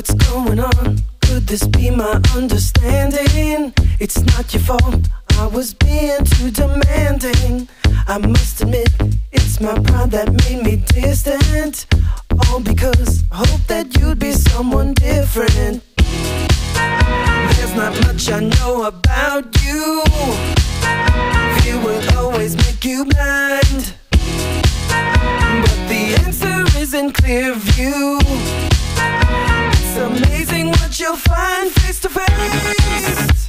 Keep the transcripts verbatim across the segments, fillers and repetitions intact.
What's going on? Could this be my understanding? It's not your fault, I was being too demanding. I must admit, it's my pride that made me distant. All because I hope that you'd be someone different. There's not much I know about you. Fear will always make you blind, but the answer is in clear view. It's amazing what you'll find face to face.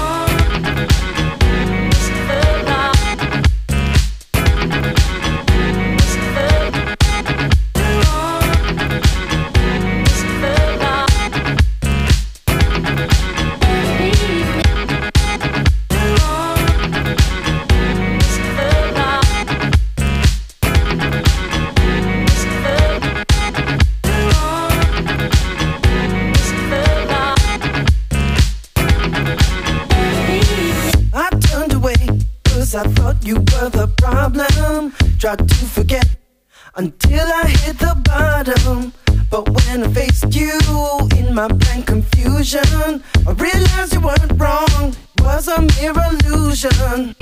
I thought you were the problem. Tried to forget until I hit the bottom. But when I faced you in my blank confusion, I realized you weren't wrong, it was a mere illusion.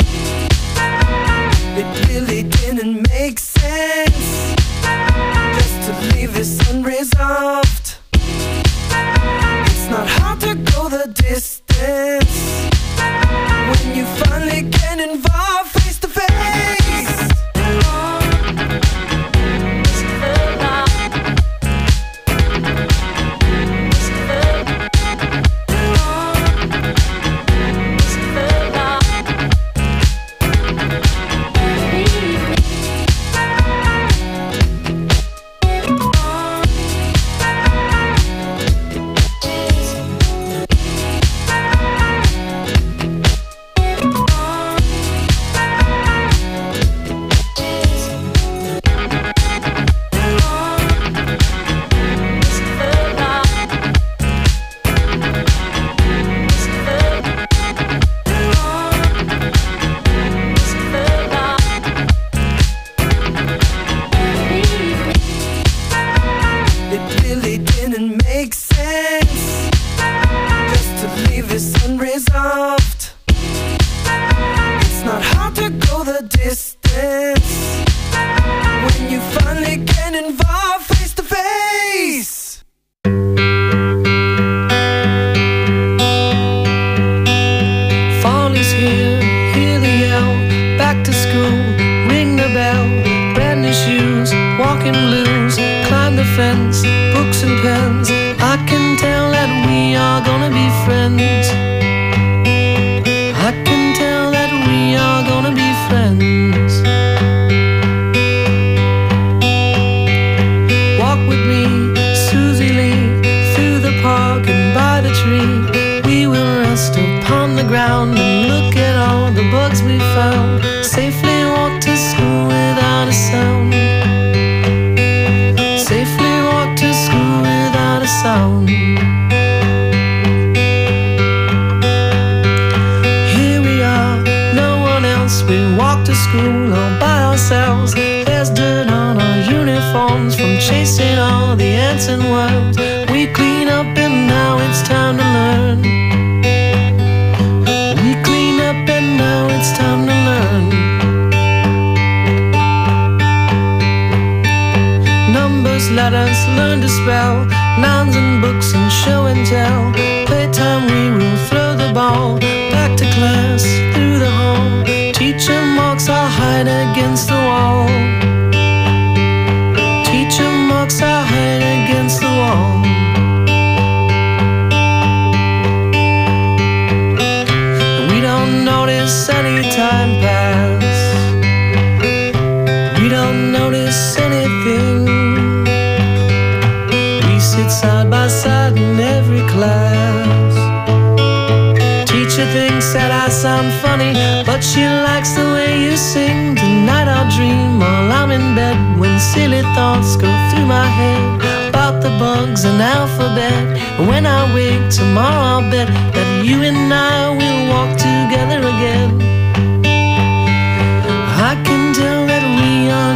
It really didn't make sense just to leave this unresolved. It's not hard to go the distance when you finally get involved face to face.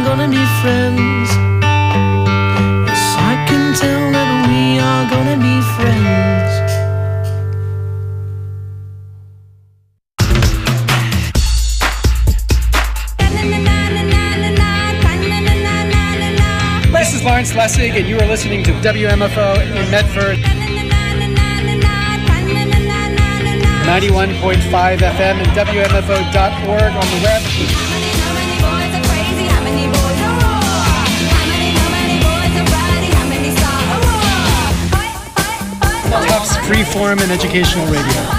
Friends. Yes, I can tell that we are gonna be friends. Lessig, and you are listening to W M F O in Medford. ninety-one point five F M and W M F O dot org on the web. Tufts Freeform and Educational Radio.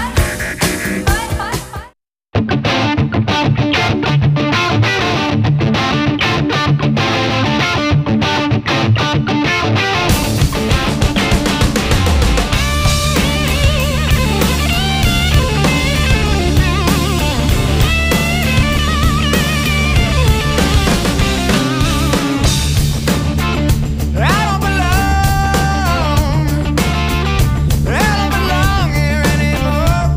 I don't belong here anymore.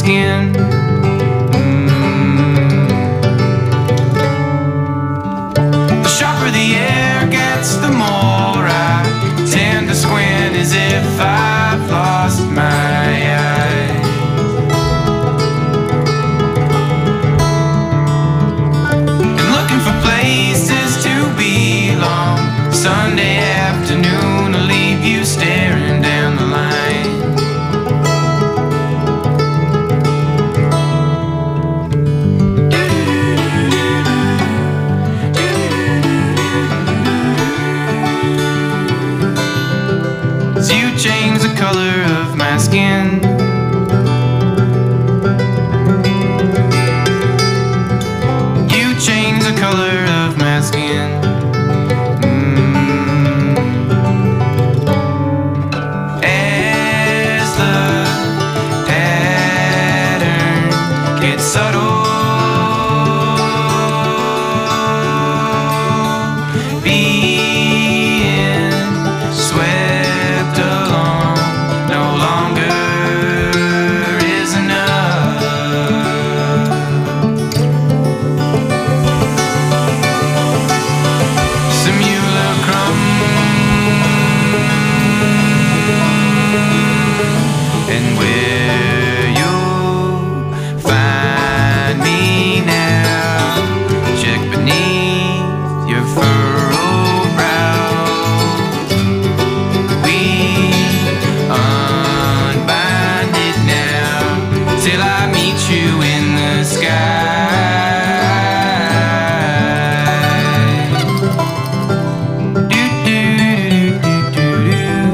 skin. The sharper the air gets, the more I tend to squint, as if I've lost my eye. And looking for places to belong. Sunday afternoon will leave you staring down the line. You change the color of my skin. You change the color of my skin. Mm. As the pattern gets subtle, being swept along no longer is enough. Simulacrum, and where you'll find me now, check beneath your furrowed brow. We unbind it now till I meet you in the sky. Do, do, do, do, do,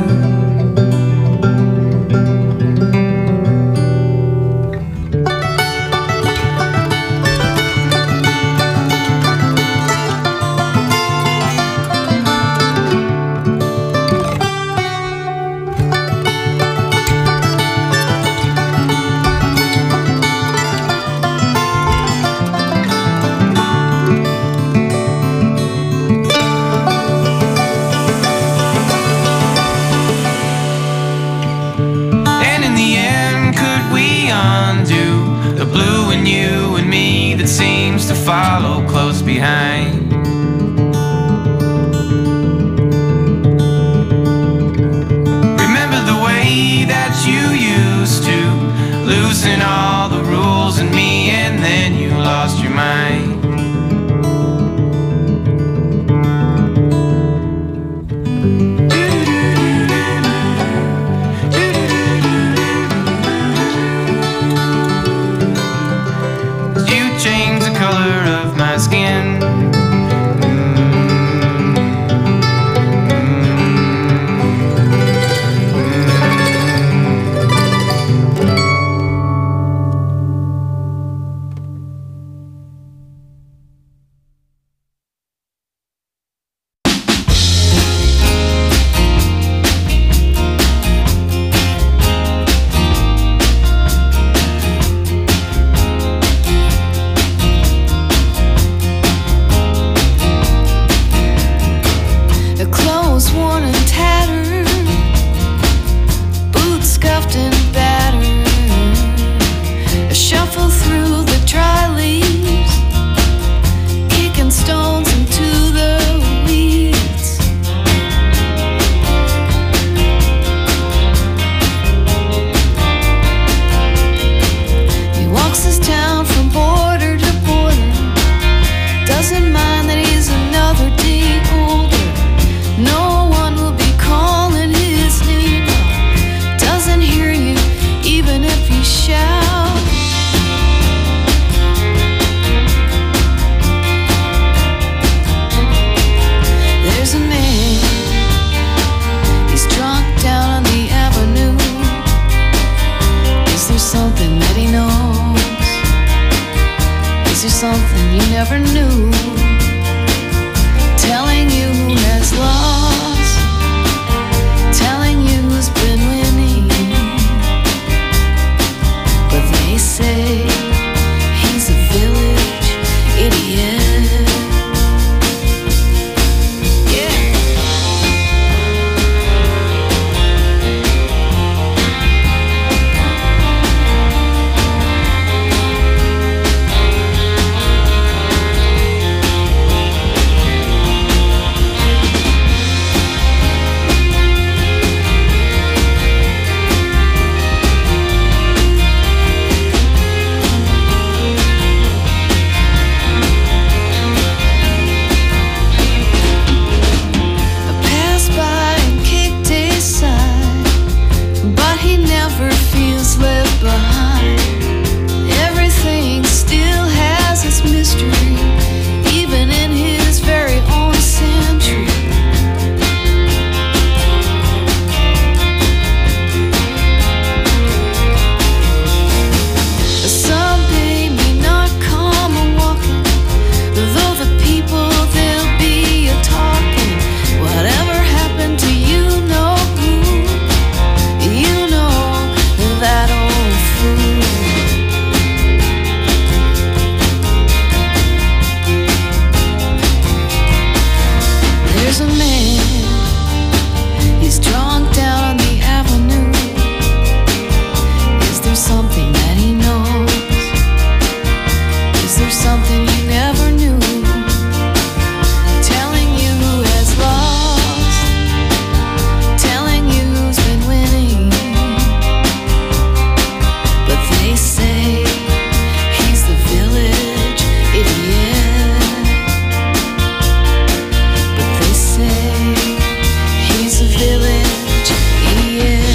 and in the end, could we undo the blue in you and me that seems to follow close behind? Remember the way that you used to loosen all the rules in me, and then you lost your mind. You change the color of my skin. The clothes worn and tattered, boots scuffed and battered. I shuffle through the dry leaves, kicking stones into the weeds. He walks his town from border to border, doesn't mind that he's another day older. No one will there's a man, he's drunk down on the avenue. Is there something that he knows? Is there something he never knew? Telling you who has lost, telling you who's been winning. But they say he's the village idiot. But they say he's a village idiot.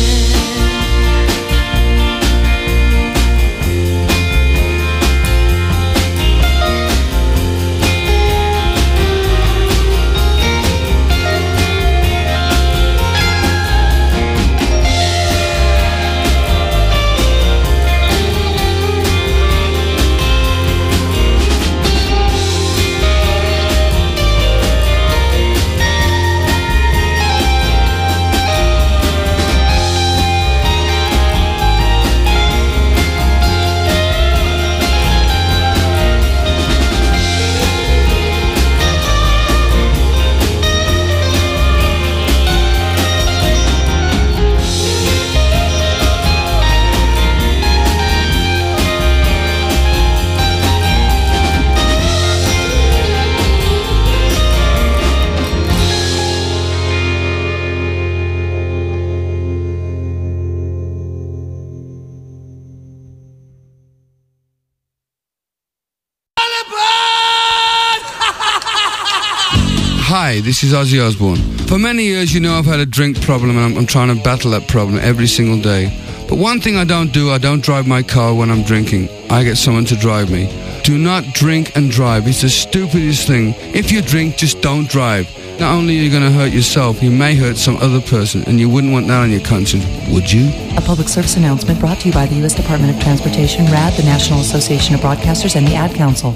Hi, this is Ozzy Osbourne. For many years, you know I've had a drink problem, and I'm, I'm trying to battle that problem every single day. But one thing I don't do, I don't drive my car when I'm drinking. I get someone to drive me. Do not drink and drive. It's the stupidest thing. If you drink, just don't drive. Not only are you going to hurt yourself, you may hurt some other person, and you wouldn't want that on your conscience, would you? A public service announcement brought to you by the U S Department of Transportation, R A D, the National Association of Broadcasters, and the Ad Council.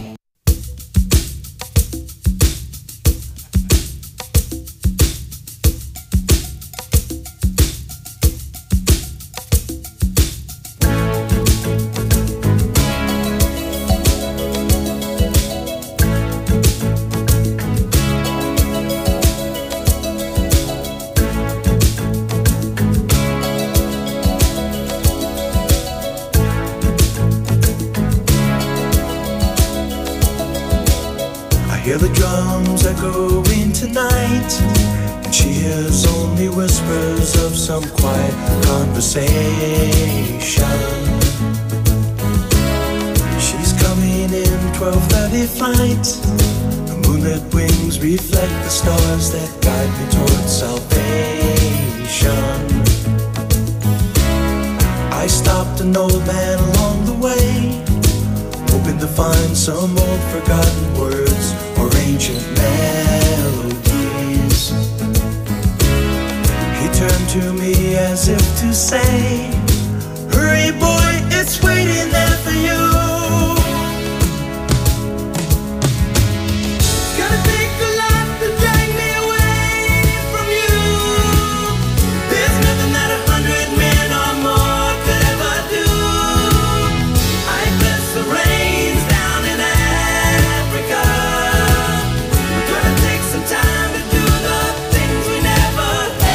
Hear the drums echoing tonight, and she hears only whispers of some quiet conversation. She's coming in twelve thirty flight. The moonlit wings reflect the stars that guide me towards salvation. I stopped an old man along the way, hoping to find some old forgotten words or ancient melodies. He turned to me as if to say, hurry boy, it's waiting there for you. It's gonna take a lot to drag me away from you. There's nothing that a hundred men or more could ever do. I bless the rains down in Africa. We're gonna take some time to do the things we never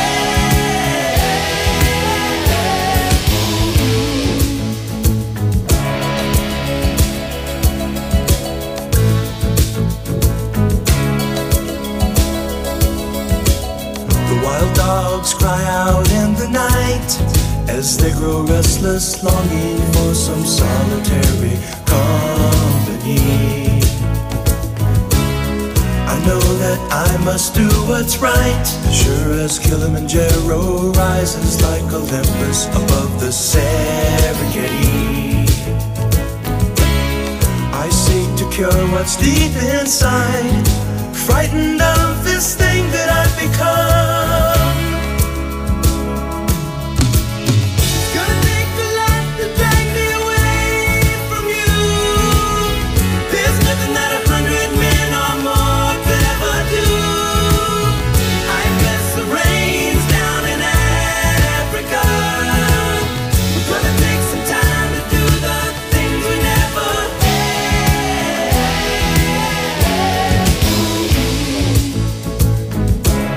The wild dogs cry out in the night as they grow restless, longing for some solitary company. I know that I must do what's right, sure as Kilimanjaro rises like Olympus above the Serengeti. I seek to cure what's deep inside, frightened of this thing that I've become. It's gonna take a lot to drag me away from you. There's nothing that a hundred men or more could ever do. I bless the rains down in Africa. We're gonna take some time to do the things we never had.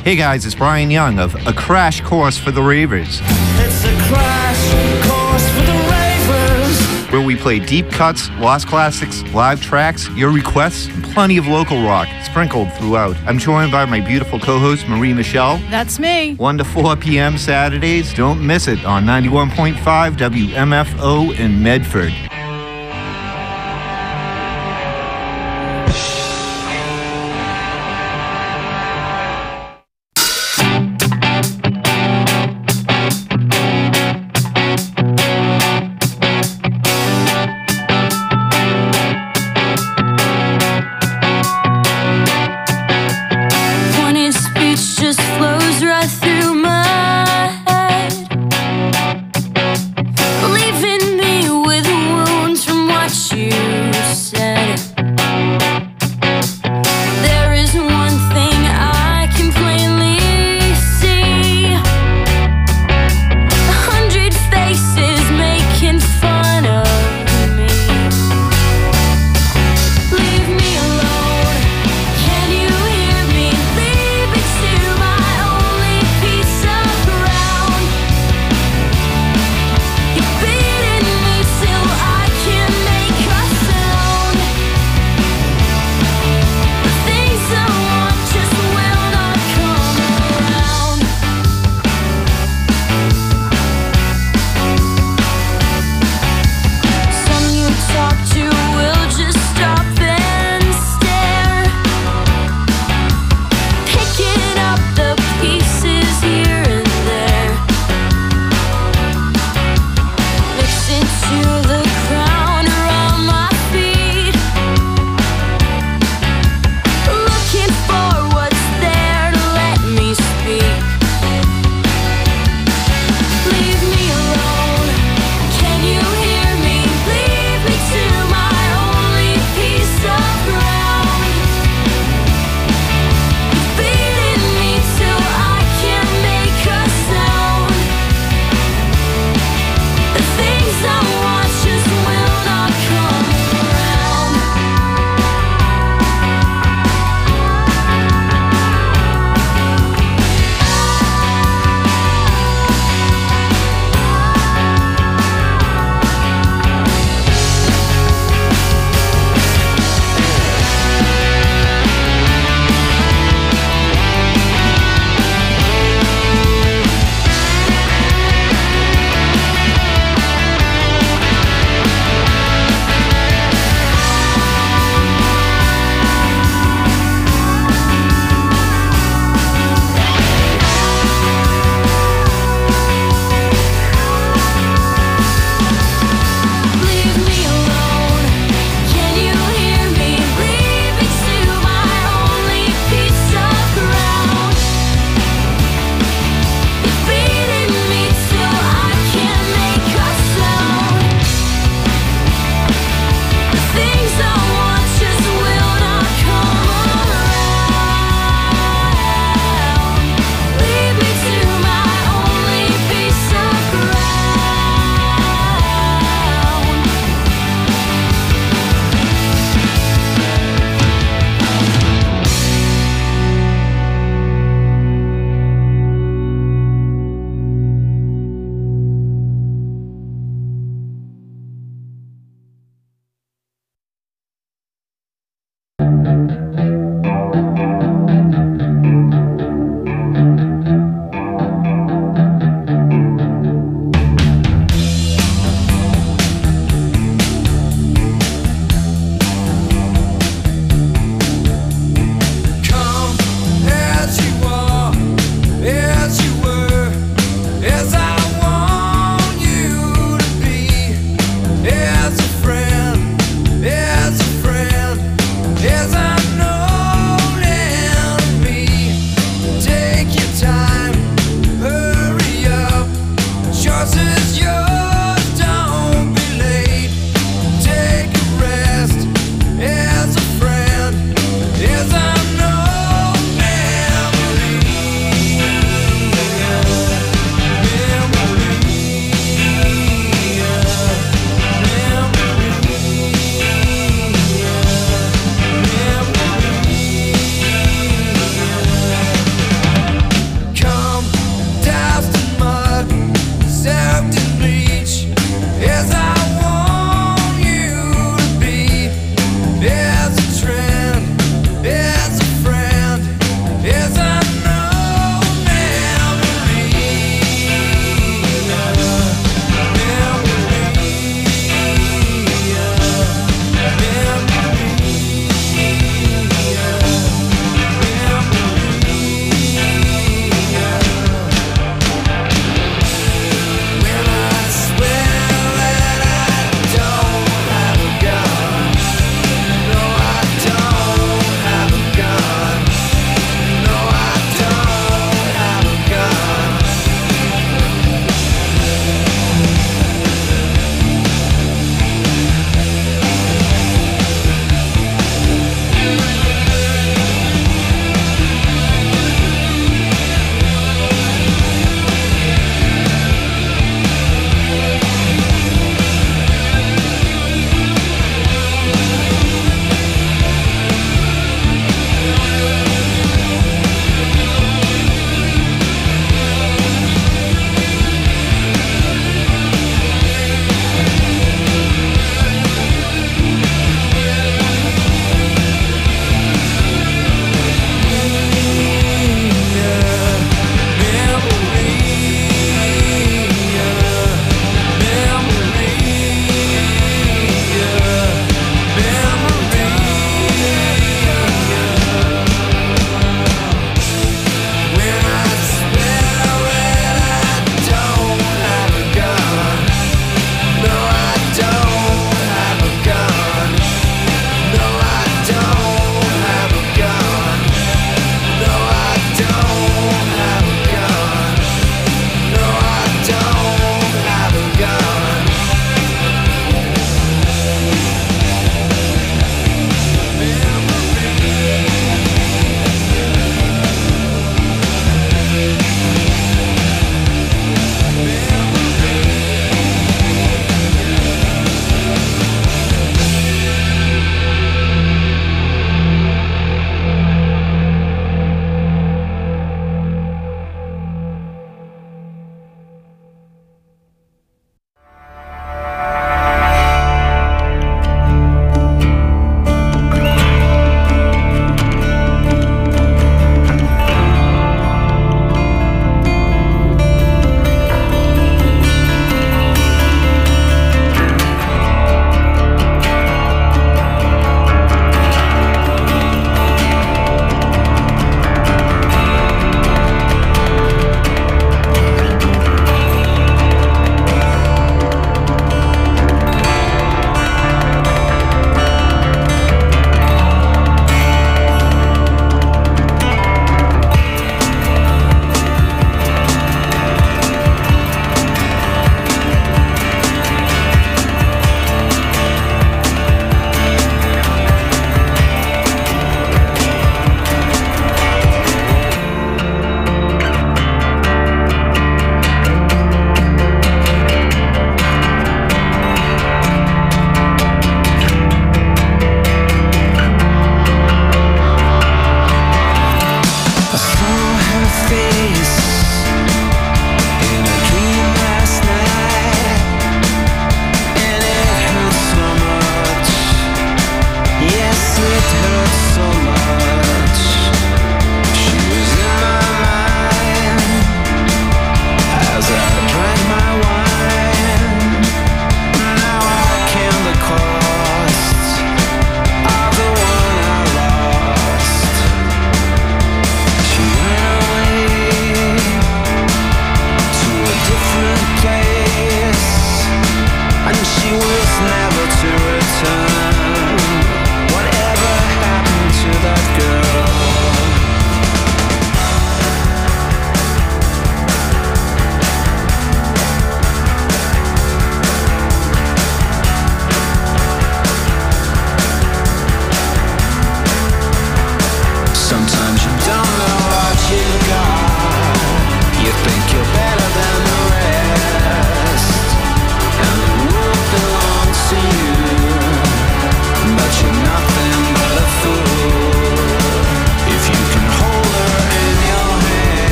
Hey guys, it's Brian Young of A Crash Course for the Ravers. It's a crash course for the ravers. Where we play deep cuts, lost classics, live tracks, your requests, and plenty of local rock sprinkled throughout. I'm joined by my beautiful co-host, Marie Michelle. That's me. one to four p.m. Saturdays. Don't miss it on ninety-one point five W M F O in Medford. Leaving me with a wound.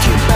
you back.